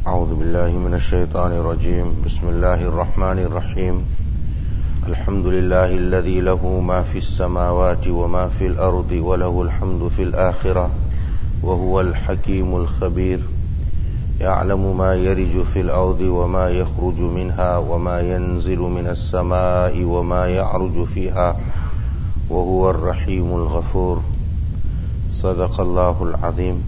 أعوذ بالله من الشيطان الرجيم. بسم الله الرحمن الرحيم. الحمد لله الذي له ما في السماوات وما في الأرض وله الحمد في الآخرة وهو الحكيم الخبير. يعلم ما يرج في الأرض وما يخرج منها وما ينزل من السماء وما يعرج فيها وهو الرحيم الغفور. صدق الله العظيم.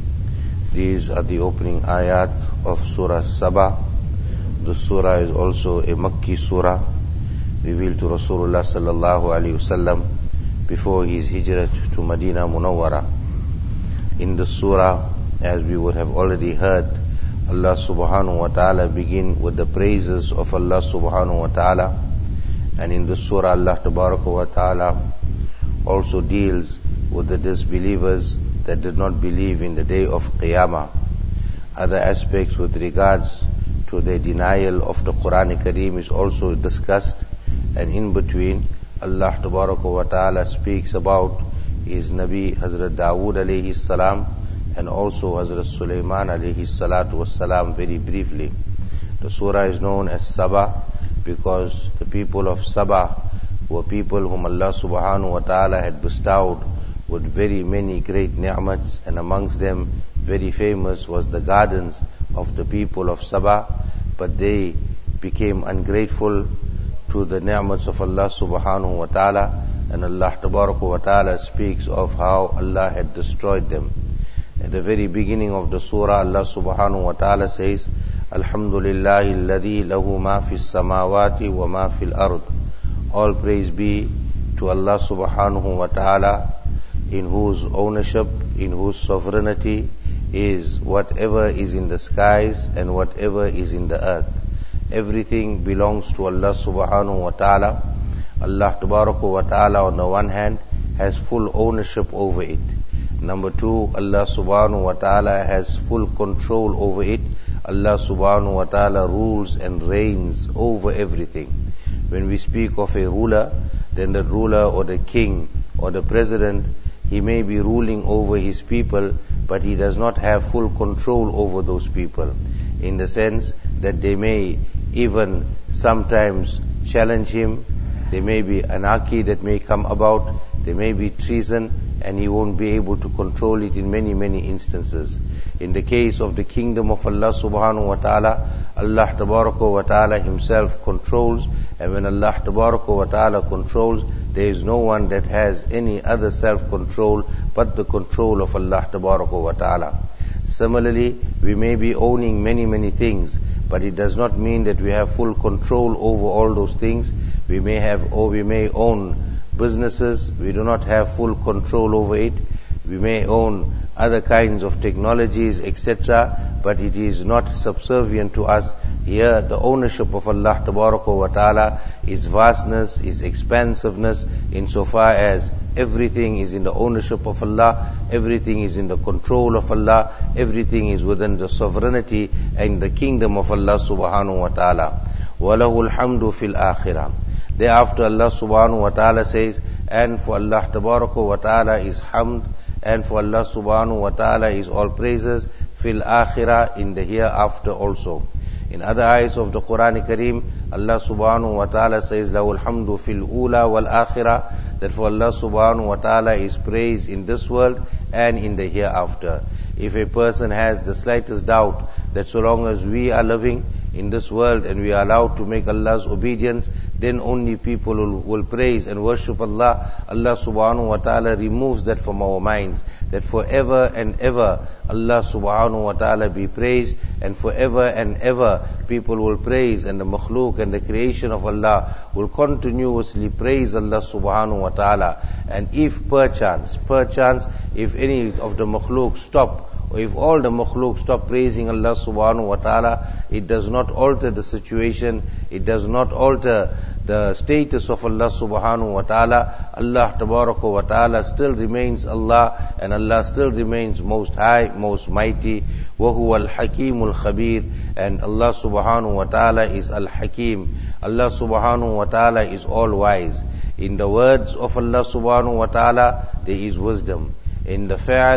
These are the opening ayat of Surah Saba. The surah is also a Makki surah, revealed to Rasulullah sallallahu alaihi wasallam before his hijrah to Medina Munawwara. In the surah, as we would have already heard, Allah subhanahu wa ta'ala begin with the praises of Allah subhanahu wa ta'ala. And in the surah, Allah tabaraka wa ta'ala also deals with the disbelievers that did not believe in the day of Qiyamah. Other aspects with regards to their denial of the Quran Kareem is also discussed, and in between Allah Tabaraka wa Ta'ala speaks about his Nabi Hazrat Dawood alayhi salam and also Hazrat Sulaiman alayhi salatu wassalam very briefly. The surah is known as Saba because the people of Saba were people whom Allah subhanahu wa ta'ala had bestowed with very many great ni'mats, and amongst them very famous was the gardens of the people of Saba. But they became ungrateful to the ni'mats of Allah subhanahu wa ta'ala, and Allah tabaraka wa ta'ala speaks of how Allah had destroyed them. At the very beginning of the surah, Allah subhanahu wa ta'ala says, Alhamdulillahi alladhi lahu ma fis samawati wa ma fil ard. All praise be to Allah subhanahu wa ta'ala, in whose ownership, in whose sovereignty is whatever is in the skies and whatever is in the earth. Everything belongs to Allah subhanahu wa ta'ala. Allah tabaraka wa ta'ala on the one hand has full ownership over it. Number two, Allah subhanahu wa ta'ala has full control over it. Allah subhanahu wa ta'ala rules and reigns over everything. When we speak of a ruler, then the ruler or the king or the president, he may be ruling over his people, but he does not have full control over those people, in the sense that they may even sometimes challenge him. There may be anarchy that may come about, there may be treason, and he won't be able to control it in many, many instances. In the case of the kingdom of Allah subhanahu wa ta'ala, Allah tabaraka wa ta'ala himself controls, and when Allah tabaraka wa ta'ala controls, there is no one that has any other self-control but the control of Allah tabaraka wa ta'ala. Similarly, we may be owning many, many things, but it does not mean that we have full control over all those things. We may own businesses, we do not have full control over it. We may own other kinds of technologies, etc., but it is not subservient to us. Here, the ownership of Allah Tabaraka wa Ta'ala is vastness, is expansiveness, insofar as everything is in the ownership of Allah, everything is in the control of Allah, everything is within the sovereignty and the kingdom of Allah Subhanahu wa Ta'ala. وَلَهُ الْحَمْدُ فِي الْآخِرَةِ. Thereafter Allah Subhanahu wa Ta'ala says, and for Allah Tabaraka wa Ta'ala is hamd, and for Allah subhanahu wa ta'ala is all praises, fil akhirah, in the hereafter also. In other ayats of the Quran Kareem, Allah subhanahu wa ta'ala says, lahul hamdu fil ula wal akhirah, that for Allah subhanahu wa ta'ala is praise in this world and in the hereafter. If a person has the slightest doubt that so long as we are living in this world and we are allowed to make Allah's obedience, then only people will praise and worship Allah, Allah subhanahu wa ta'ala removes that from our minds, that forever and ever Allah subhanahu wa ta'ala be praised, and forever and ever people will praise, and the makhluk and the creation of Allah will continuously praise Allah subhanahu wa ta'ala. And if perchance, if any of the makhluk stop, or if all the makhluk stop praising Allah subhanahu wa ta'ala, it does not alter the situation, it does not alter the status of Allah subhanahu wa ta'ala. Allah tabaraka wa ta'ala still remains Allah, and Allah still remains most high, most mighty. وَهُوَ الْحَكِيمُ الْخَبِيرُ. And Allah subhanahu wa ta'ala is Al-Hakim. Allah subhanahu wa ta'ala is all wise. In the words of Allah subhanahu wa ta'ala, there is wisdom. In the fi'al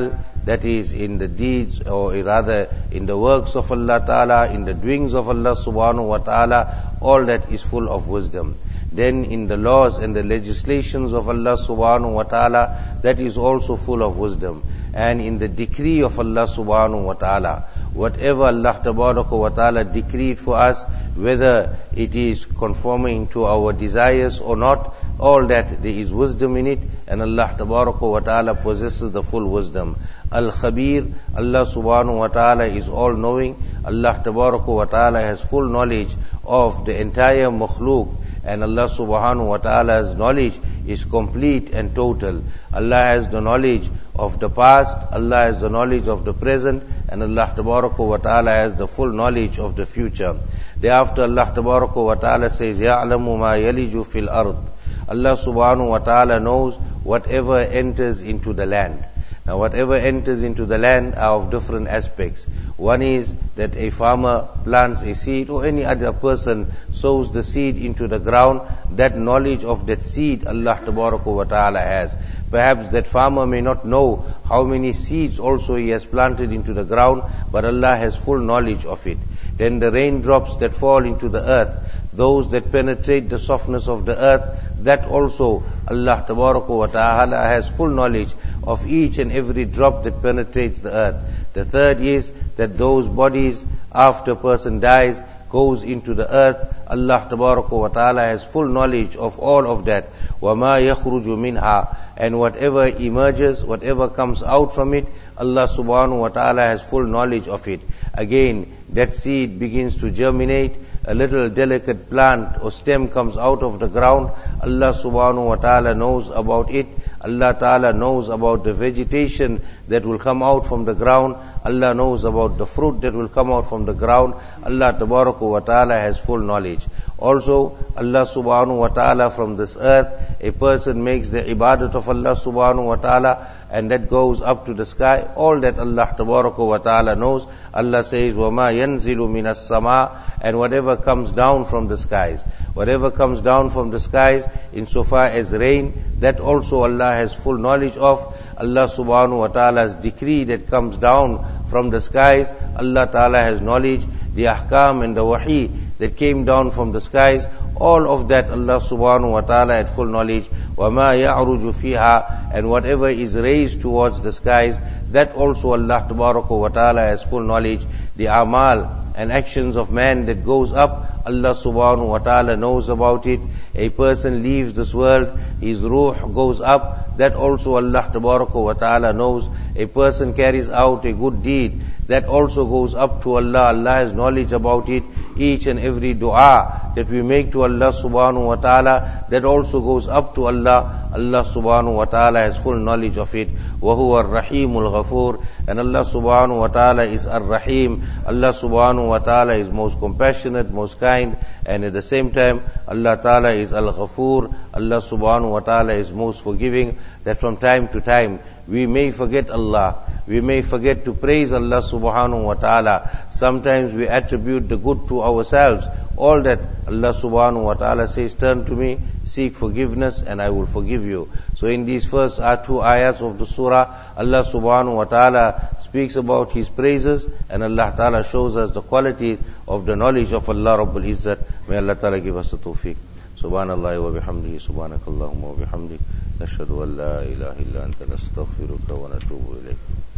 that is in the deeds, or rather in the works of Allah Ta'ala, in the doings of Allah Subhanahu wa Ta'ala, all that is full of wisdom. Then in the laws and the legislations of Allah Subhanahu wa Ta'ala, that is also full of wisdom. And in the decree of Allah Subhanahu wa Ta'ala, whatever Allah Tabaraka wa Ta'ala decreed for us, whether it is conforming to our desires or not, all that there is wisdom in it, and Allah Tabaraka wa Ta'ala possesses the full wisdom. Al-Khabir, Allah Subhanahu wa Ta'ala is all-knowing. Allah Tabaraka wa Ta'ala has full knowledge of the entire makhluk, and Allah Subhanahu wa Ta'ala's knowledge is complete and total. Allah has the knowledge of the past, Allah has the knowledge of the present, and Allah Tabaraka wa Ta'ala has the full knowledge of the future. Thereafter Allah Tabaraka wa Ta'ala says, يَعْلَمُ مَا يَلِجُ فِي الْأَرْضِ. Allah Subhanahu wa Ta'ala knows whatever enters into the land. Now whatever enters into the land are of different aspects. One is that a farmer plants a seed, or any other person sows the seed into the ground. That knowledge of that seed Allah Tabaraka wa Ta'ala has. Perhaps that farmer may not know how many seeds also he has planted into the ground, but Allah has full knowledge of it. Then the raindrops that fall into the earth, those that penetrate the softness of the earth, that also Allah Tabaraka wa Ta'ala has full knowledge of each and every drop that penetrates the earth. The third is that those bodies, after a person dies, goes into the earth. Allah Tabaraka wa Ta'ala has full knowledge of all of that. وَمَا يَخْرُجُ مِنْهَا. And whatever emerges, whatever comes out from it, Allah Subhanahu wa Ta'ala has full knowledge of it. Again, that seed begins to germinate, a little delicate plant or stem comes out of the ground, Allah Subhanahu wa Ta'ala knows about it. Allah Ta'ala knows about the vegetation that will come out from the ground. Allah knows about the fruit that will come out from the ground. Allah Tabaraka wa Ta'ala has full knowledge. Also, Allah Subhanahu wa Ta'ala, from this earth, a person makes the ibadat of Allah Subhanahu wa Ta'ala, and that goes up to the sky. All that Allah Tabaraka wa Ta'ala knows. Allah says, وَمَا يَنْزِلُ مِنَ السَّمَاءِ. And whatever comes down from the skies, whatever comes down from the skies, insofar as rain, that also Allah has full knowledge of. Allah Subhanahu wa Ta'ala's decree that comes down from the skies, Allah Ta'ala has knowledge. The ahkam and the wahi that came down from the skies, all of that Allah Subhanahu wa Ta'ala had full knowledge. وَمَا يَعْرُجُ فِيهَا. And whatever is raised towards the skies, that also Allah Tabaraka wa Ta'ala has full knowledge. The amal and actions of man that goes up, Allah Subhanahu wa Ta'ala knows about it. A person leaves this world, his ruh goes up, that also Allah Tabaraka wa Ta'ala knows. A person carries out a good deed, that also goes up to Allah. Allah has knowledge about it. Each and every dua that we make to Allah Subhanahu wa Ta'ala, that also goes up to Allah. Allah Subhanahu wa Ta'ala has full knowledge of it. وَهُوَ الرَّحِيمُ الْغَفُورُ. And Allah Subhanahu wa Ta'ala is Ar-Rahim. Allah Subhanahu wa Ta'ala is most compassionate, most kind, and at the same time Allah Ta'ala is Al-Ghafur. Allah Subhanahu wa Ta'ala is most forgiving. That from time to time we may forget Allah, we may forget to praise Allah Subhanahu wa Ta'ala. Sometimes we attribute the good to ourselves. All that Allah Subhanahu wa Ta'ala says, turn to me, seek forgiveness, and I will forgive you. So in these first two ayats of the surah, Allah Subhanahu wa Ta'ala speaks about His praises, and Allah Ta'ala shows us the qualities of the knowledge of Allah Rabbul Izzat. May Allah Ta'ala give us the tawfiq. Subhanallah wa bihamdihi, subhanakallahumma wa bihamdik, nashhadu an la ilaha illa anta nastaghfiruka wa natubu ilayk.